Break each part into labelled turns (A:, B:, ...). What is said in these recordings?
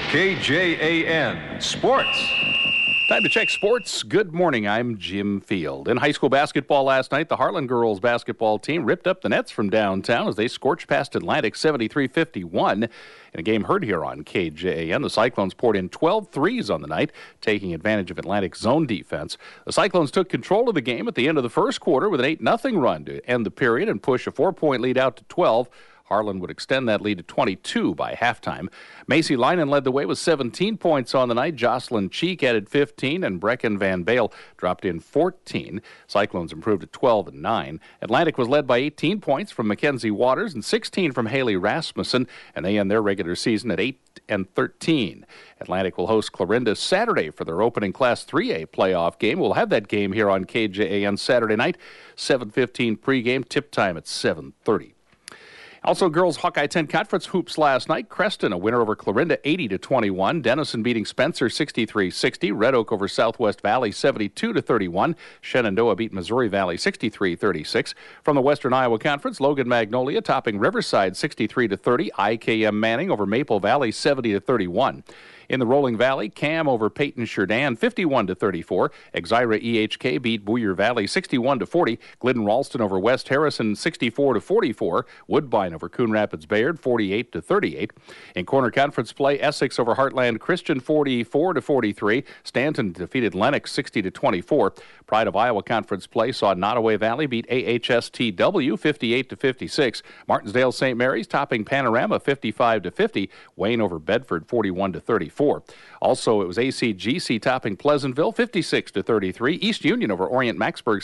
A: KJAN Sports.
B: Time to check sports. Good morning. I'm Jim Field. In high school basketball last night, the Heartland girls basketball team ripped up the nets from downtown as they scorched past Atlantic 73-51. In a game heard here on KJAN, the Cyclones poured in 12 threes on the night, taking advantage of Atlantic's zone defense. The Cyclones took control of the game at the end of the first quarter with an 8-0 run to end the period and push a 4-point lead out to 12. Harlan would extend that lead to 22 by halftime. Macy Linen led the way with 17 points on the night. Jocelyn Cheek added 15, and Brecken Van Bale dropped in 14. Cyclones improved to 12-9. Atlantic was led by 18 points from Mackenzie Waters and 16 from Haley Rasmussen, and they end their regular season at 8-13. Atlantic will host Clarinda Saturday for their opening Class 3A playoff game. We'll have that game here on KJAN Saturday night, 7:15 pregame, tip time at 7:30. Also, girls Hawkeye 10 Conference hoops last night. Creston, a winner over Clarinda, 80-21. Denison beating Spencer, 63-60. Red Oak over Southwest Valley, 72-31. Shenandoah beat Missouri Valley, 63-36. From the Western Iowa Conference, Logan Magnolia topping Riverside, 63-30. IKM Manning over Maple Valley, 70-31. In the Rolling Valley, Cam over Peyton Sheridan, 51-34. Exira EHK beat Boyer Valley, 61-40. Glidden Ralston over West Harrison, 64-44. Woodbine over Coon Rapids Bayard, 48-38. In corner conference play, Essex over Heartland Christian, 44-43. Stanton defeated Lennox, 60-24. Pride of Iowa Conference play saw Nottoway Valley beat AHSTW, 58-56. Martinsdale St. Mary's topping Panorama, 55-50. Wayne over Bedford, 41-34. Also, it was ACGC topping Pleasantville, 56-33. East Union over Orient Maxburg,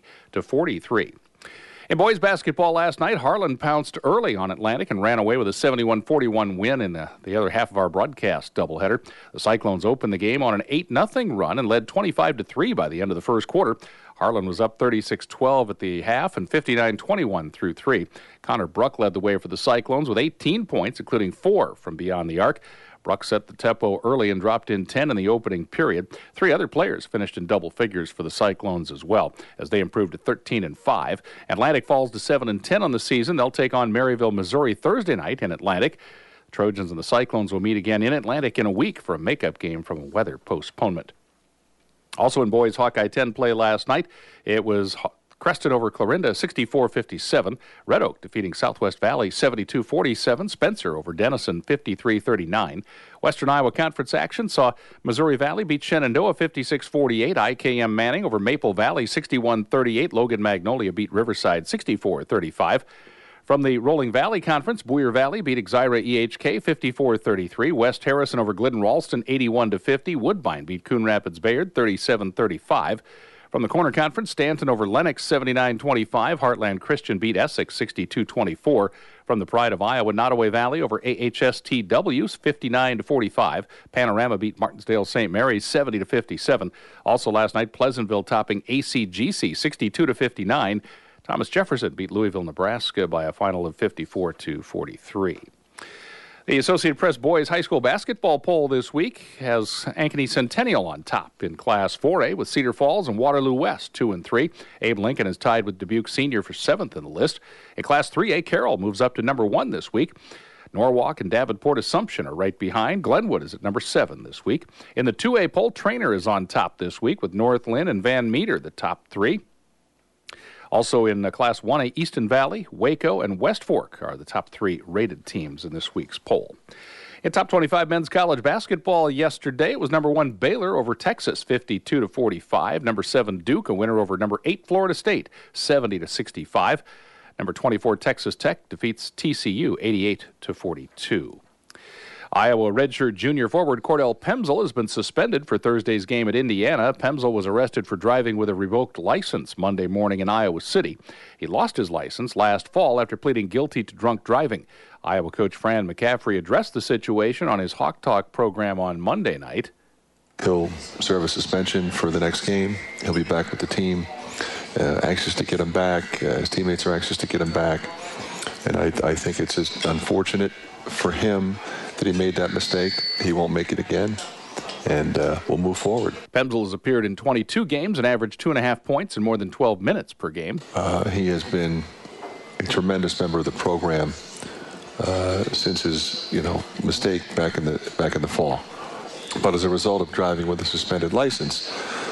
B: 60-43. In boys basketball last night, Harlan pounced early on Atlantic and ran away with a 71-41 win in the other half of our broadcast doubleheader. The Cyclones opened the game on an 8-0 run and led 25-3 by the end of the first quarter. Harlan was up 36-12 at the half and 59-21 through 3. Connor Bruck led the way for the Cyclones with 18 points, including 4 from beyond the arc. Bruck set the tempo early and dropped in 10 in the opening period. 3 other players finished in double figures for the Cyclones as well, as they improved to 13-5. Atlantic falls to 7-10 on the season. They'll take on Maryville, Missouri Thursday night in Atlantic. The Trojans and the Cyclones will meet again in Atlantic in a week for a makeup game from a weather postponement. Also in boys Hawkeye 10 play last night, it was Creston over Clarinda, 64-57. Red Oak defeating Southwest Valley, 72-47. Spencer over Denison, 53-39. Western Iowa Conference action saw Missouri Valley beat Shenandoah, 56-48. IKM Manning over Maple Valley, 61-38. Logan Magnolia beat Riverside, 64-35. From the Rolling Valley Conference, Boyer Valley beat Exira EHK 54-33. West Harrison over Glidden Ralston 81-50. Woodbine beat Coon Rapids Bayard 37-35. From the Corner Conference, Stanton over Lennox 79-25. Heartland Christian beat Essex 62-24. From the Pride of Iowa, Nottoway Valley over AHSTW 59-45. Panorama beat Martinsdale St. Mary's 70-57. Also last night, Pleasantville topping ACGC 62-59. Thomas Jefferson beat Louisville, Nebraska by a final of 54-43. The Associated Press Boys High School Basketball poll this week has Ankeny Centennial on top in Class 4A with Cedar Falls and Waterloo West 2 and 3. Abe Lincoln is tied with Dubuque Senior for 7th in the list. In Class 3A, Carroll moves up to number 1 this week. Norwalk and Davenport Assumption are right behind. Glenwood is at number 7 this week. In the 2A poll, Trainer is on top this week with North Lynn and Van Meter the top 3. Also in Class 1A, Easton Valley, Waco, and West Fork are the top 3 rated teams in this week's poll. In top 25 men's college basketball yesterday, it was number 1 Baylor over Texas, 52-45. Number 7 Duke, a winner over number 8 Florida State, 70-65. Number 24 Texas Tech defeats TCU, 88-42. Iowa redshirt junior forward Cordell Pemsel has been suspended for Thursday's game at Indiana. Pemsel was arrested for driving with a revoked license Monday morning in Iowa City. He lost his license last fall after pleading guilty to drunk driving. Iowa coach Fran McCaffrey addressed the situation on his Hawk Talk program on Monday night.
C: He'll serve a suspension for the next game. He'll be back with the team, anxious to get him back. His teammates are anxious to get him back. And I think it's just unfortunate for him that he made that mistake. He won't make it again, and we'll move forward.
B: Pemsel has appeared in 22 games and averaged 2.5 points in more than 12 minutes per game.
C: He has been a tremendous member of the program since his mistake back in the fall. But as a result of driving with a suspended license,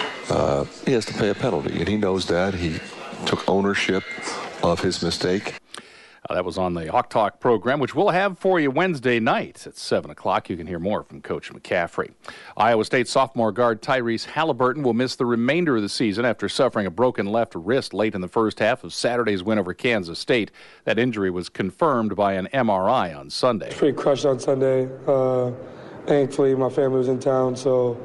C: he has to pay a penalty, and he knows that. He took ownership of his mistake.
B: That was on the Hawk Talk program, which we'll have for you Wednesday night at 7 o'clock. You can hear more from Coach McCaffrey. Iowa State sophomore guard Tyrese Halliburton will miss the remainder of the season after suffering a broken left wrist late in the first half of Saturday's win over Kansas State. That injury was confirmed by an MRI on Sunday.
A: Pretty crushed on Sunday. Thankfully, my family was in town, so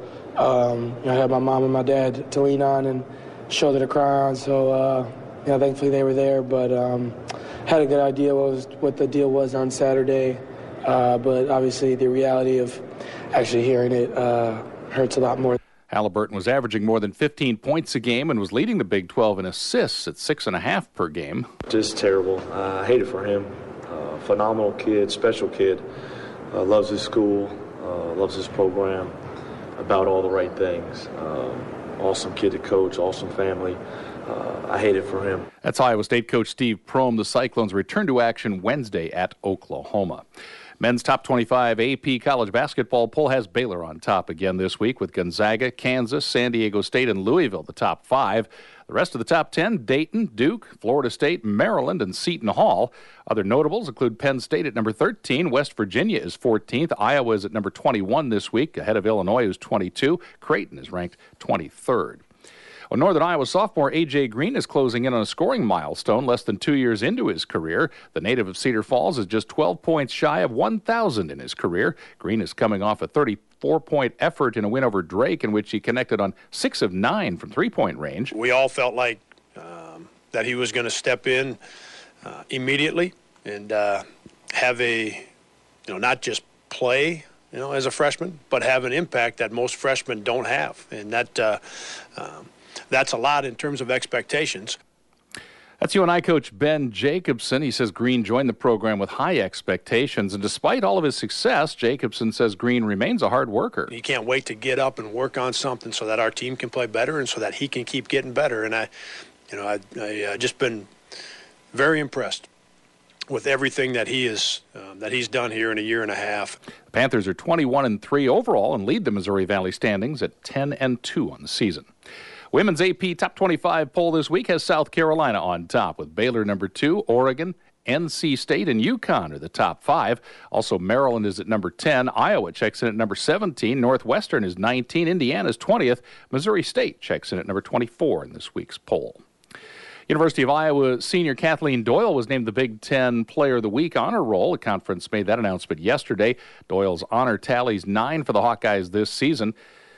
A: I had my mom and my dad to lean on and shoulder to cry on. So, thankfully they were there, but had a good idea what the deal was on Saturday. But obviously the reality of actually hearing it hurts a lot more.
B: Halliburton was averaging more than 15 points a game and was leading the Big 12 in assists at 6.5 per game.
D: Just terrible. I hate it for him. Phenomenal kid, special kid. Loves his school, loves his program, about all the right things. Awesome kid to coach, awesome family. I hate it for him.
B: That's Iowa State coach Steve Prohm. The Cyclones return to action Wednesday at Oklahoma. Men's top 25 AP college basketball poll has Baylor on top again this week, with Gonzaga, Kansas, San Diego State, and Louisville the top 5. The rest of the top 10, Dayton, Duke, Florida State, Maryland, and Seton Hall. Other notables include Penn State at number 13, West Virginia is 14th, Iowa is at number 21 this week, ahead of Illinois, who's 22. Creighton is ranked 23rd. Well, Northern Iowa sophomore A.J. Green is closing in on a scoring milestone less than 2 years into his career. The native of Cedar Falls is just 12 points shy of 1,000 in his career. Green is coming off a 34-point effort in a win over Drake, in which he connected on 6 of 9 from three-point range.
E: We all felt like that he was going to step in immediately and have a, not just play, as a freshman, but have an impact that most freshmen don't have. And that's a lot in terms of expectations.
B: That's UNI coach Ben Jacobson. He says Green joined the program with high expectations, and despite all of his success, Jacobson says Green remains a hard worker.
E: He can't wait to get up and work on something so that our team can play better and so that he can keep getting better. And I just been very impressed with everything that he's done here in a year and a half.
B: The Panthers are 21-3 overall and lead the Missouri Valley standings at 10-2 on the season. Women's AP Top 25 poll this week has South Carolina on top, with Baylor number 2, Oregon, NC State, and UConn are the top 5. Also, Maryland is at number 10. Iowa checks in at number 17. Northwestern is 19. Indiana is 20th. Missouri State checks in at number 24 in this week's poll. University of Iowa senior Kathleen Doyle was named the Big Ten Player of the Week honor roll. The conference made that announcement yesterday. Doyle's honor tallies 9 for the Hawkeyes this season.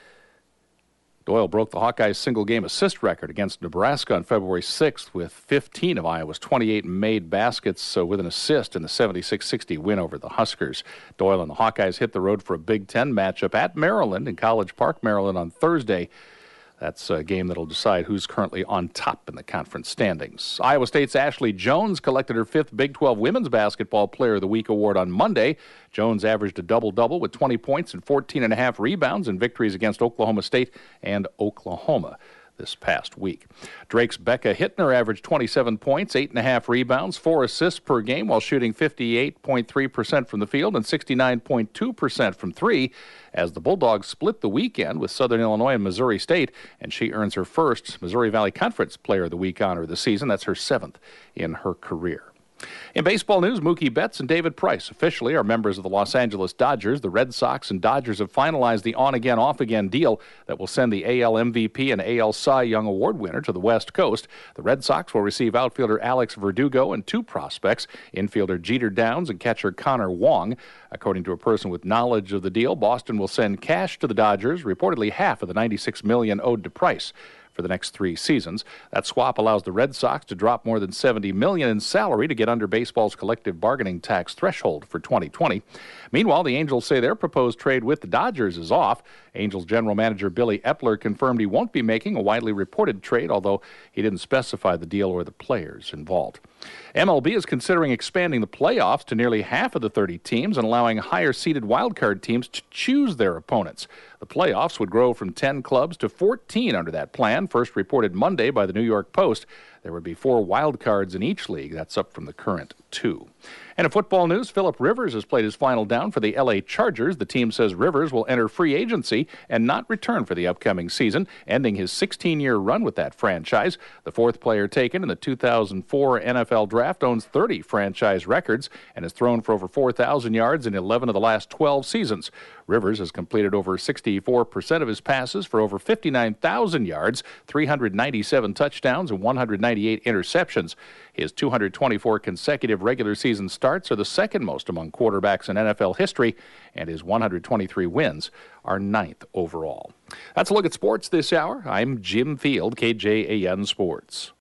B: Doyle broke the Hawkeyes' single-game assist record against Nebraska on February 6th with 15 of Iowa's 28 made baskets with an assist in the 76-60 win over the Huskers. Doyle and the Hawkeyes hit the road for a Big Ten matchup at Maryland in College Park, Maryland on Thursday. That's a game that'll decide who's currently on top in the conference standings. Iowa State's Ashley Jones collected her 5th Big 12 Women's Basketball Player of the Week award on Monday. Jones averaged a double-double with 20 points and 14.5 rebounds in victories against Oklahoma State and Oklahoma this past week. Drake's Becca Hittner averaged 27 points, 8.5 rebounds, 4 assists per game while shooting 58.3% from the field and 69.2% from three as the Bulldogs split the weekend with Southern Illinois and Missouri State, and she earns her first Missouri Valley Conference Player of the Week honor of the season. That's her 7th in her career. In baseball news, Mookie Betts and David Price officially are members of the Los Angeles Dodgers. The Red Sox and Dodgers have finalized the on-again, off-again deal that will send the AL MVP and AL Cy Young Award winner to the West Coast. The Red Sox will receive outfielder Alex Verdugo and 2 prospects, infielder Jeter Downs and catcher Connor Wong. According to a person with knowledge of the deal, Boston will send cash to the Dodgers, reportedly half of the $96 million owed to Price for the next 3 seasons. That swap allows the Red Sox to drop more than $70 million in salary to get under baseball's collective bargaining tax threshold for 2020. Meanwhile, the Angels say their proposed trade with the Dodgers is off. Angels general manager Billy Epler confirmed he won't be making a widely reported trade, although he didn't specify the deal or the players involved. MLB is considering expanding the playoffs to nearly half of the 30 teams and allowing higher-seeded wildcard teams to choose their opponents. The playoffs would grow from 10 clubs to 14 under that plan, first reported Monday by the New York Post. There would be 4 wild cards in each league. That's up from the current 2. And in football news, Phillip Rivers has played his final down for the L.A. Chargers. The team says Rivers will enter free agency and not return for the upcoming season, ending his 16-year run with that franchise. The 4th player taken in the 2004 NFL Draft owns 30 franchise records and has thrown for over 4,000 yards in 11 of the last 12 seasons. Rivers has completed over 64% of his passes for over 59,000 yards, 397 touchdowns, and 198 interceptions. His 224 consecutive regular season starts are the second most among quarterbacks in NFL history, and his 123 wins are 9th overall. That's a look at sports this hour. I'm Jim Field, KJAN Sports.